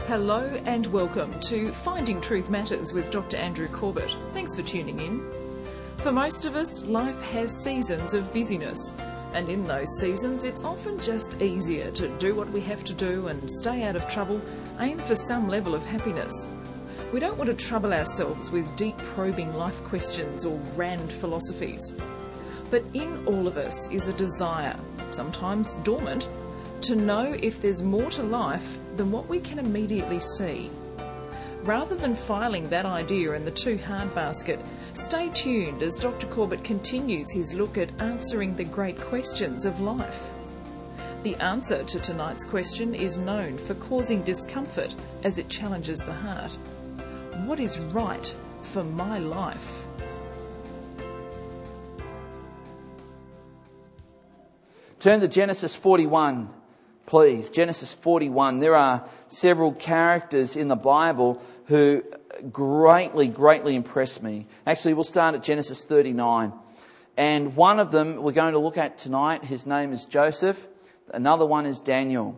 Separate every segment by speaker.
Speaker 1: Hello and welcome to Finding Truth Matters with Dr. Andrew Corbett. Thanks for tuning in. For most of us, life has seasons of busyness, and in those seasons it's often just easier to do what we have to do and stay out of trouble, aim for some level of happiness. We don't want to trouble ourselves with deep probing life questions or grand philosophies. But in all of us is a desire, sometimes dormant, to know if there's more to life than what we can immediately see. Rather than filing that idea in the too hard basket, stay tuned as Dr. Corbett continues his look at answering the great questions of life. The answer to tonight's question is known for causing discomfort as it challenges the heart. What is right for my life?
Speaker 2: Turn to Genesis 41, please. Genesis 41. There are several characters in the Bible who greatly impress me. Actually, we'll start at Genesis 39. And one of them we're going to look at tonight. His name is Joseph. Another one is Daniel.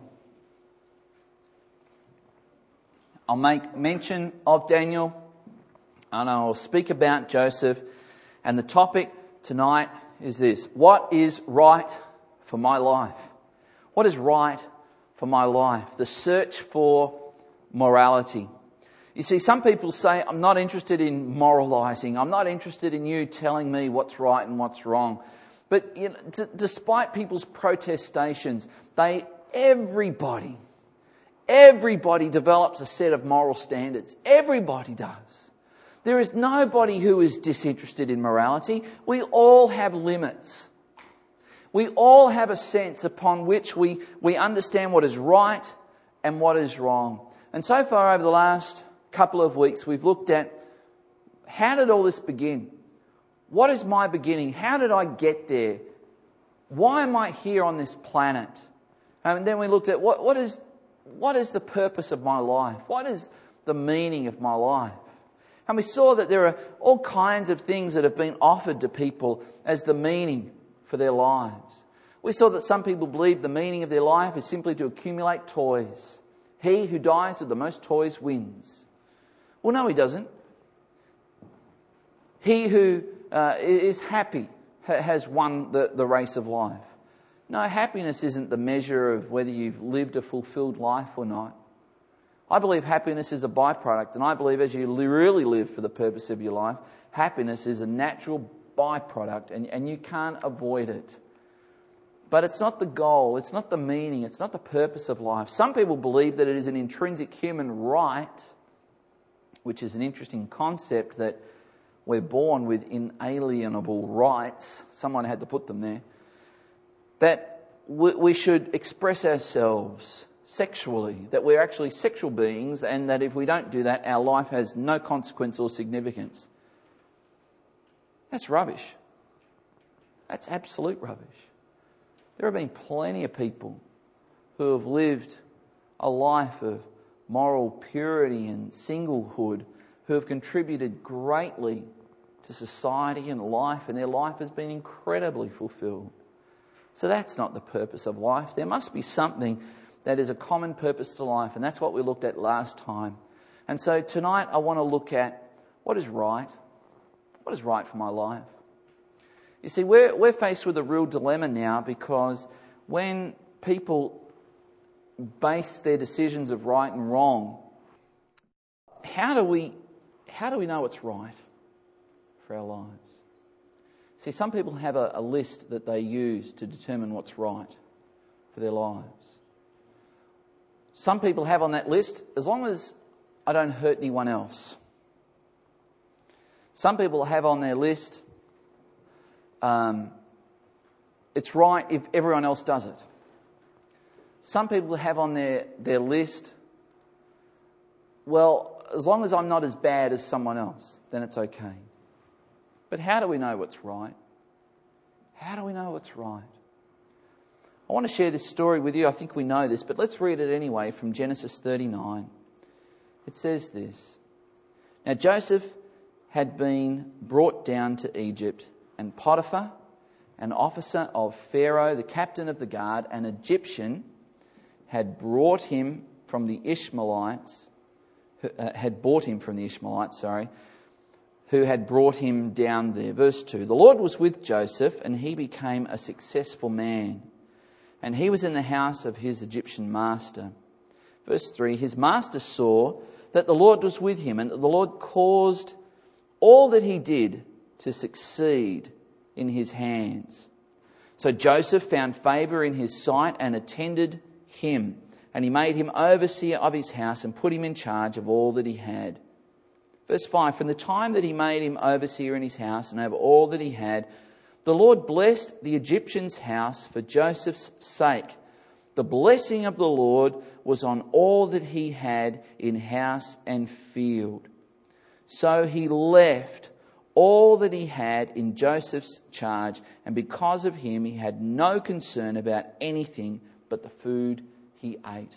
Speaker 2: I'll make mention of Daniel and I'll speak about Joseph. And the topic tonight is this: what is right for my life? What is right for my life? The search for morality. You see, some people say, I'm not interested in moralizing. I'm not interested in you telling me what's right and what's wrong. But you know, despite people's protestations, everybody develops a set of moral standards. Everybody does. There is nobody who is disinterested in morality. We all have limits. We all have a sense upon which we understand what is right and what is wrong. And so far over the last couple of weeks, we've looked at how did all this begin? What is my beginning? How did I get there? Why am I here on this planet? And then we looked at what is the purpose of my life? What is the meaning of my life? And we saw that there are all kinds of things that have been offered to people as the meaning for their lives. We saw that some people believe the meaning of their life is simply to accumulate toys. He who dies with the most toys wins. Well, no, he doesn't. He who is happy has won the race of life. No, happiness isn't the measure of whether you've lived a fulfilled life or not. I believe happiness is a byproduct, and I believe as you really live for the purpose of your life, happiness is a natural byproduct, and you can't avoid it. But it's not the goal, it's not the meaning, it's not the purpose of life. Some people believe that it is an intrinsic human right, which is an interesting concept, that we're born with inalienable rights. Someone had to put them there. That we should express ourselves sexually, that we're actually sexual beings, and that if we don't do that, our life has no consequence or significance. That's rubbish. That's absolute rubbish. There have been plenty of people who have lived a life of moral purity and singlehood, who have contributed greatly to society and life, and their life has been incredibly fulfilled. So that's not the purpose of life. There must be something that is a common purpose to life, and that's what we looked at last time. And so tonight I want to look at what is right. What is right for my life? You see, we're faced with a real dilemma now, because when people base their decisions of right and wrong, how do we know what's right for our lives? See, some people have a list that they use to determine what's right for their lives. Some people have on that list, as long as I don't hurt anyone else. Some people have on their list, it's right if everyone else does it. Some people have on their list, well, as long as I'm not as bad as someone else, then it's okay. But how do we know what's right? How do we know what's right? I want to share this story with you. I think we know this, but let's read it anyway from Genesis 39. It says this: Now Joseph had been brought down to Egypt, and Potiphar, an officer of Pharaoh, the captain of the guard, an Egyptian, had brought him from the Ishmaelites, had bought him from the Ishmaelites, who had brought him down there. Verse 2, the Lord was with Joseph, and he became a successful man, and he was in the house of his Egyptian master. Verse 3, his master saw that the Lord was with him, and that the Lord caused all that he did to succeed in his hands. So Joseph found favour in his sight and attended him, and he made him overseer of his house and put him in charge of all that he had. Verse 5, from the time that he made him overseer in his house and over all that he had, the Lord blessed the Egyptian's house for Joseph's sake. The blessing of the Lord was on all that he had in house and field. So he left all that he had in Joseph's charge, and because of him he had no concern about anything but the food he ate.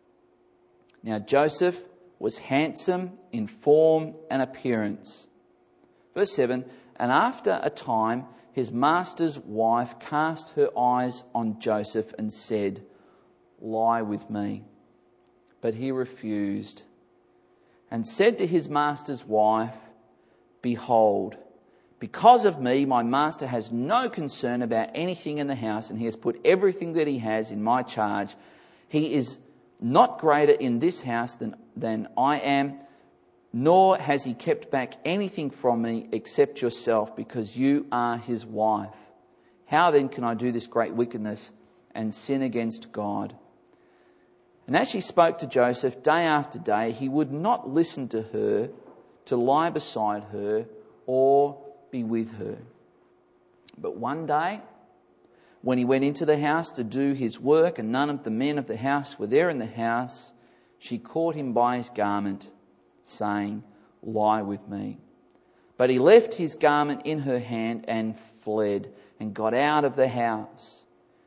Speaker 2: Now Joseph was handsome in form and appearance. Verse 7, and after a time his master's wife cast her eyes on Joseph and said, lie with me. But he refused and said to his master's wife, behold, because of me, my master has no concern about anything in the house, and he has put everything that he has in my charge. He is not greater in this house than I am, nor has he kept back anything from me except yourself, because you are his wife. How then can I do this great wickedness and sin against God? And as she spoke to Joseph day after day, he would not listen to her, to lie beside her, or be with her. But one day, when he went into the house to do his work, and none of the men of the house were there in the house, she caught him by his garment, saying, lie with me. But he left his garment in her hand and fled, and got out of the house.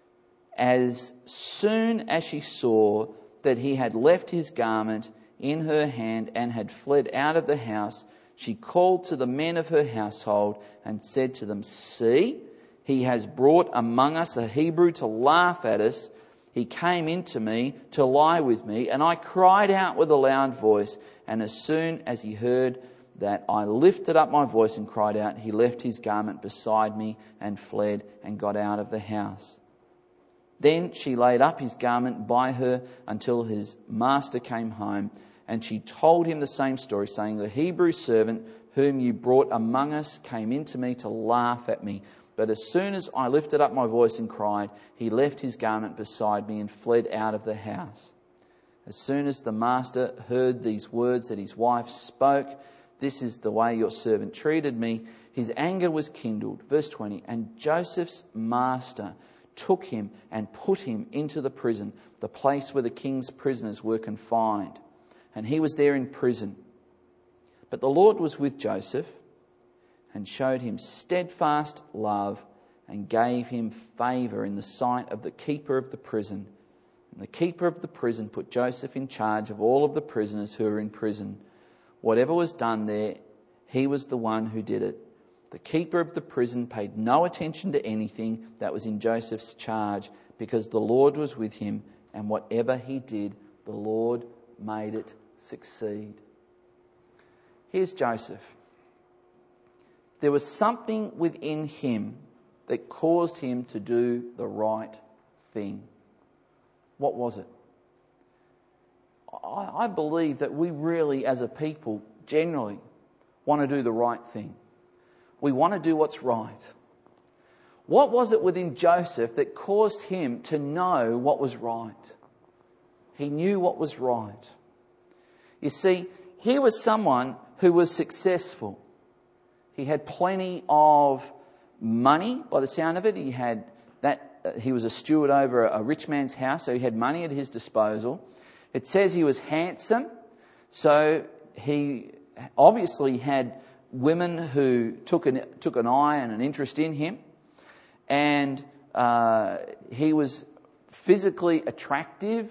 Speaker 2: As soon as she saw that he had left his garment in her hand and had fled out of the house, she called to the men of her household and said to them, see, he has brought among us a Hebrew to laugh at us. He came into me to lie with me, and I cried out with a loud voice. And as soon as he heard that I lifted up my voice and cried out, he left his garment beside me and fled and got out of the house. Then she laid up his garment by her until his master came home, and she told him the same story, saying, the Hebrew servant whom you brought among us came into me to laugh at me. But as soon as I lifted up my voice and cried, he left his garment beside me and fled out of the house. As soon as the master heard these words that his wife spoke, this is the way your servant treated me, his anger was kindled. Verse 20, and Joseph's master took him and put him into the prison, the place where the king's prisoners were confined. And he was there in prison. But the Lord was with Joseph and showed him steadfast love and gave him favour in the sight of the keeper of the prison. And the keeper of the prison put Joseph in charge of all of the prisoners who were in prison. Whatever was done there, he was the one who did it. The keeper of the prison paid no attention to anything that was in Joseph's charge, because the Lord was with him, and whatever he did, the Lord made it succeed. Here's Joseph. There was something within him that caused him to do the right thing. What was it? I believe that we really, as a people, generally want to do the right thing. We want to do what's right. What was it within Joseph that caused him to know what was right? He knew what was right. You see, here was someone who was successful. He had plenty of money, by the sound of it. He was a steward over a rich man's house, so he had money at his disposal. It says he was handsome, so he obviously had women who took an eye and an interest in him, and he was physically attractive,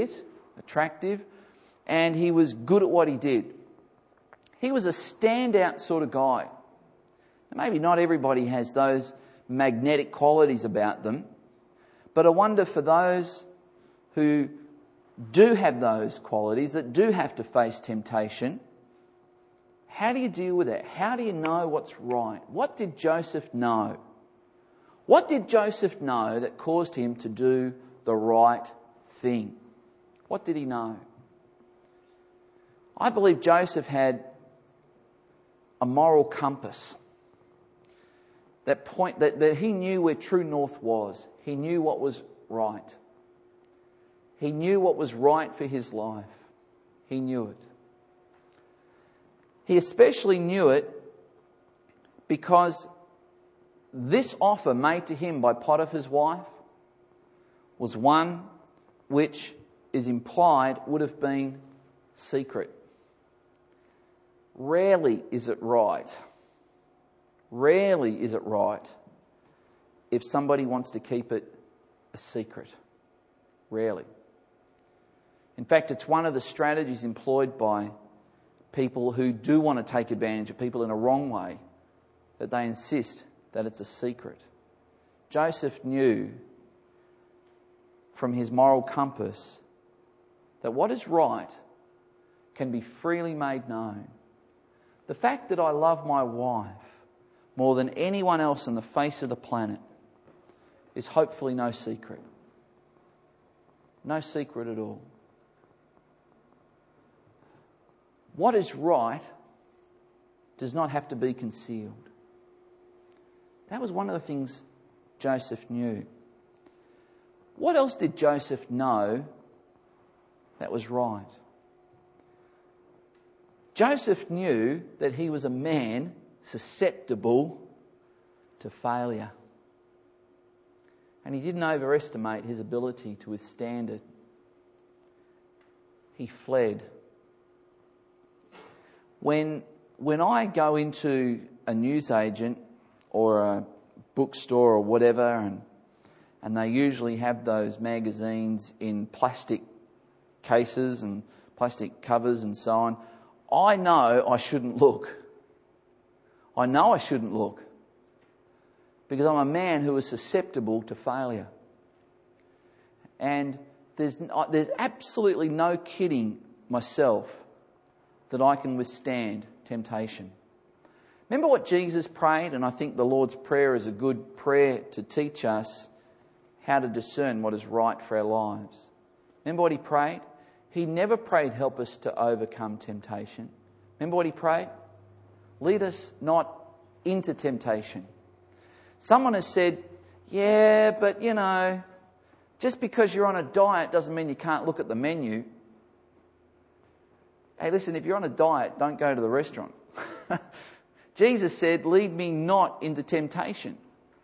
Speaker 2: and he was good at what he did. He was a standout sort of guy. Maybe not everybody has those magnetic qualities about them, but I wonder, for those who do have those qualities, that do have to face temptation, how do you deal with that? How do you know what's right? What did Joseph know? What did Joseph know that caused him to do the right thing? What did he know? I believe Joseph had a moral compass. That he knew where true north was. He knew what was right. He knew what was right for his life. He knew it. He especially knew it because this offer made to him by Potiphar's wife was one which is implied would have been secret. Rarely is it right. Rarely is it right if somebody wants to keep it a secret. Rarely. In fact, it's one of the strategies employed by people who do want to take advantage of people in a wrong way, that they insist that it's a secret. Joseph knew from his moral compass that what is right can be freely made known. The fact that I love my wife more than anyone else on the face of the planet is hopefully no secret. No secret at all. What is right does not have to be concealed. That was one of the things Joseph knew. What else did Joseph know that was right? Joseph knew that he was a man susceptible to failure. And he didn't overestimate his ability to withstand it. He fled. When I go into a newsagent or a bookstore or whatever, and they usually have those magazines in plastic cases and plastic covers and so on, I know I shouldn't look. I know I shouldn't look because I'm a man who is susceptible to failure. And there's absolutely no kidding myself that I can withstand temptation. Remember what Jesus prayed, and I think the Lord's Prayer is a good prayer to teach us how to discern what is right for our lives. Remember what he prayed? He never prayed, help us to overcome temptation. Remember what he prayed? Lead us not into temptation. Someone has said, yeah, but just because you're on a diet doesn't mean you can't look at the menu. Hey, listen, if you're on a diet, don't go to the restaurant. Jesus said, lead me not into temptation.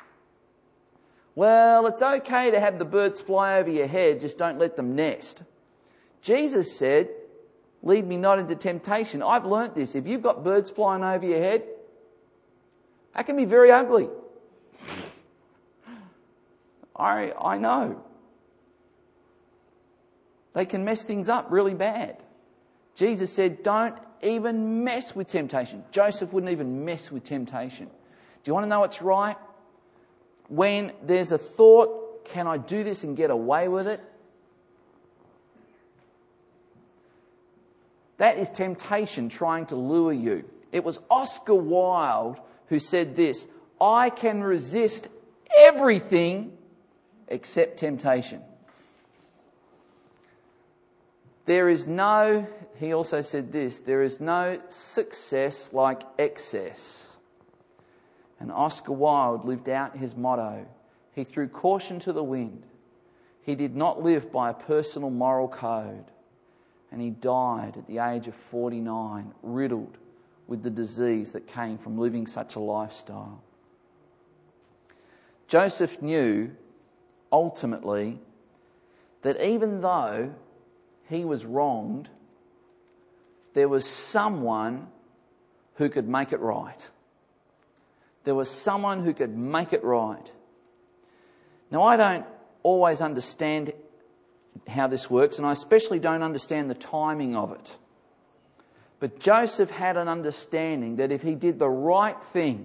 Speaker 2: Well, it's okay to have the birds fly over your head, just don't let them nest. Jesus said, lead me not into temptation. I've learnt this. If you've got birds flying over your head, that can be very ugly. I know. They can mess things up really bad. Jesus said, don't even mess with temptation. Joseph wouldn't even mess with temptation. Do you want to know what's right? When there's a thought, can I do this and get away with it? That is temptation trying to lure you. It was Oscar Wilde who said this, I can resist everything except temptation. He also said this, there is no success like excess. And Oscar Wilde lived out his motto. He threw caution to the wind. He did not live by a personal moral code. And he died at the age of 49, riddled with the disease that came from living such a lifestyle. Joseph knew, ultimately, that even though he was wronged, there was someone who could make it right. There was someone who could make it right. Now, I don't always understand how this works, and I especially don't understand the timing of it. But Joseph had an understanding that if he did the right thing,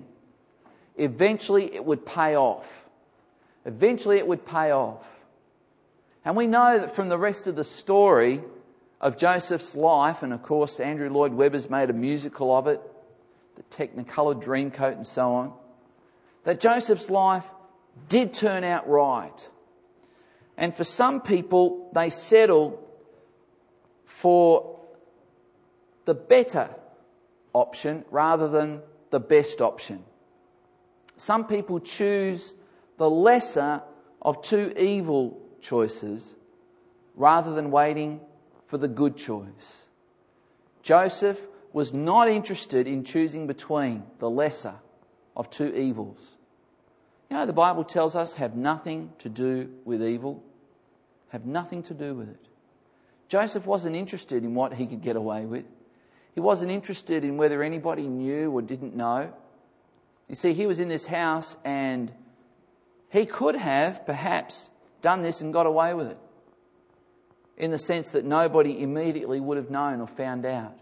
Speaker 2: eventually it would pay off. Eventually it would pay off. And we know that from the rest of the story of Joseph's life, and of course Andrew Lloyd Webber's made a musical of it, the Technicolor Dreamcoat and so on, that Joseph's life did turn out right. And for some people, they settle for the better option rather than the best option. Some people choose the lesser of two evil choices rather than waiting for the good choice. Joseph was not interested in choosing between the lesser of two evils. You know, the Bible tells us, have nothing to do with evil. Have nothing to do with it. Joseph wasn't interested in what he could get away with. He wasn't interested in whether anybody knew or didn't know. You see, he was in this house and he could have perhaps done this and got away with it, in the sense that nobody immediately would have known or found out.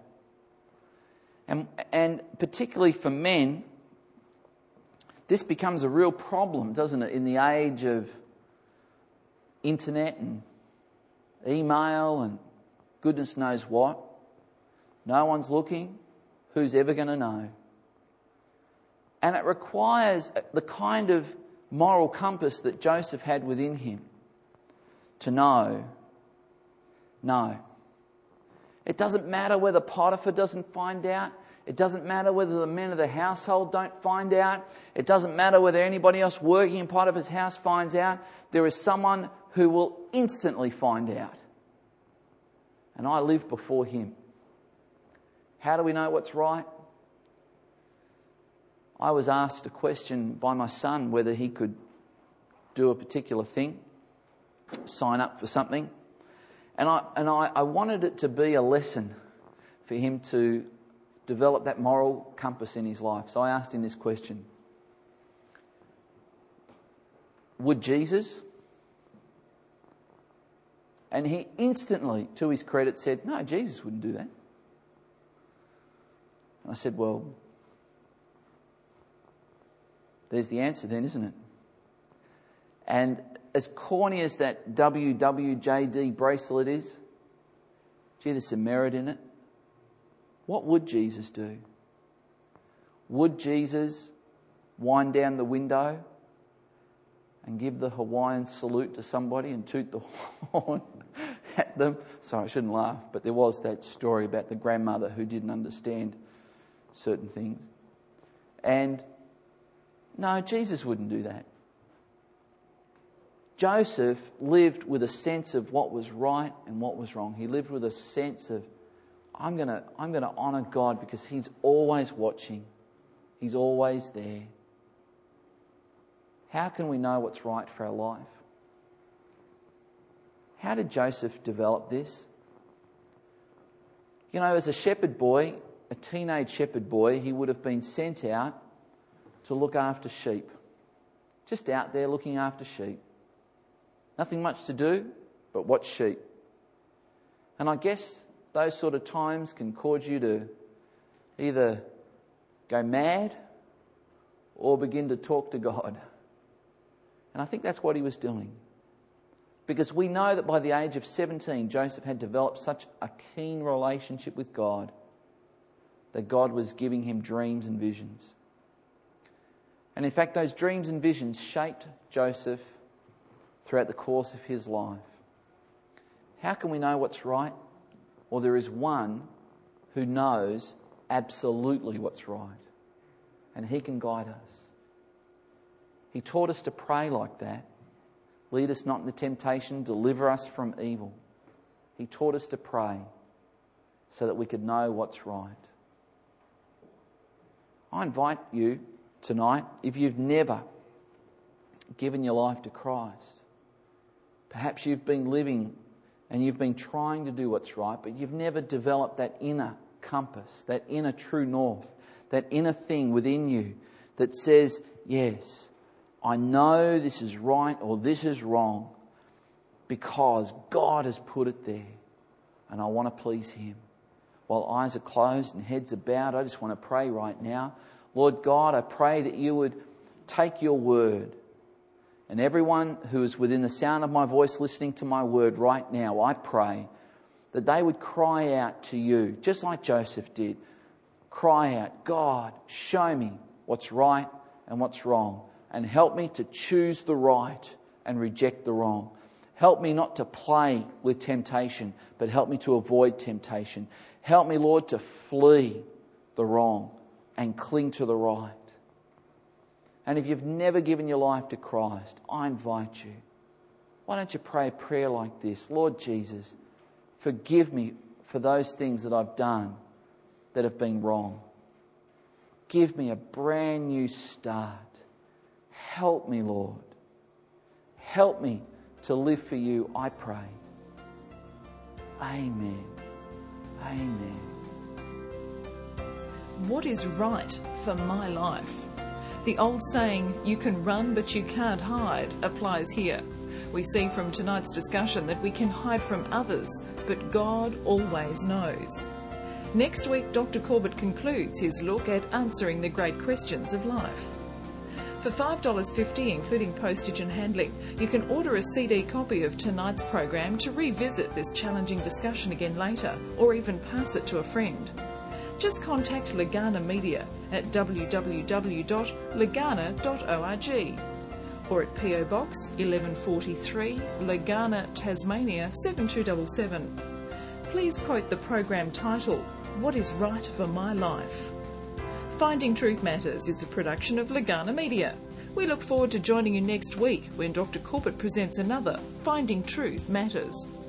Speaker 2: And particularly for men, this becomes a real problem, doesn't it, in the age of internet and email and goodness knows what. No one's looking. Who's ever going to know? And it requires the kind of moral compass that Joseph had within him to know, no. It doesn't matter whether Potiphar doesn't find out. It doesn't matter whether the men of the household don't find out. It doesn't matter whether anybody else working in Potiphar's house finds out. There is someone who will instantly find out. And I live before him. How do we know what's right? I was asked a question by my son whether he could do a particular thing, sign up for something. And I wanted it to be a lesson for him to develop that moral compass in his life. So I asked him this question. Would Jesus? And he instantly, to his credit, said, no, Jesus wouldn't do that. And I said, well, there's the answer then, isn't it? And as corny as that WWJD bracelet is, gee, there's some merit in it. What would Jesus do? Would Jesus wind down the window and give the Hawaiian salute to somebody and toot the horn at them? Sorry, I shouldn't laugh, but there was that story about the grandmother who didn't understand certain things. And no, Jesus wouldn't do that. Joseph lived with a sense of what was right and what was wrong. He lived with a sense of, I'm going to honour God because He's always watching. He's always there. How can we know what's right for our life? How did Joseph develop this? You know, as a shepherd boy, a teenage shepherd boy, he would have been sent out to look after sheep. Just out there looking after sheep. Nothing much to do but watch sheep. And I guess those sort of times can cause you to either go mad or begin to talk to God. And I think that's what he was doing. Because we know that by the age of 17, Joseph had developed such a keen relationship with God that God was giving him dreams and visions. And in fact, those dreams and visions shaped Joseph throughout the course of his life. How can we know what's right? Well, there is one who knows absolutely what's right, and he can guide us. He taught us to pray like that. Lead us not into temptation, deliver us from evil. He taught us to pray so that we could know what's right. I invite you tonight, if you've never given your life to Christ, perhaps you've been living and you've been trying to do what's right, but you've never developed that inner compass, that inner true north, that inner thing within you that says, yes, I know this is right or this is wrong because God has put it there and I want to please Him. While eyes are closed and heads are bowed, I just want to pray right now. Lord God, I pray that you would take your word, And everyone who is within the sound of my voice listening to my word right now, I pray that they would cry out to you, just like Joseph did. Cry out, God, show me what's right and what's wrong, and help me to choose the right and reject the wrong. Help me not to play with temptation, but help me to avoid temptation. Help me, Lord, to flee the wrong and cling to the right. And if you've never given your life to Christ, I invite you. Why don't you pray a prayer like this? Lord Jesus, forgive me for those things that I've done that have been wrong. Give me a brand new start. Help me, Lord. Help me to live for you, I pray. Amen. Amen.
Speaker 1: What is right for my life? The old saying, you can run but you can't hide, applies here. We see from tonight's discussion that we can hide from others, but God always knows. Next week, Dr. Corbett concludes his look at answering the great questions of life. For $5.50, including postage and handling, you can order a CD copy of tonight's program to revisit this challenging discussion again later, or even pass it to a friend. Just contact Legana Media at www.legana.org or at PO Box 1143, Legana, Tasmania 7277. Please quote the program title, What is Right for My Life? Finding Truth Matters is a production of Legana Media. We look forward to joining you next week when Dr. Corbett presents another Finding Truth Matters.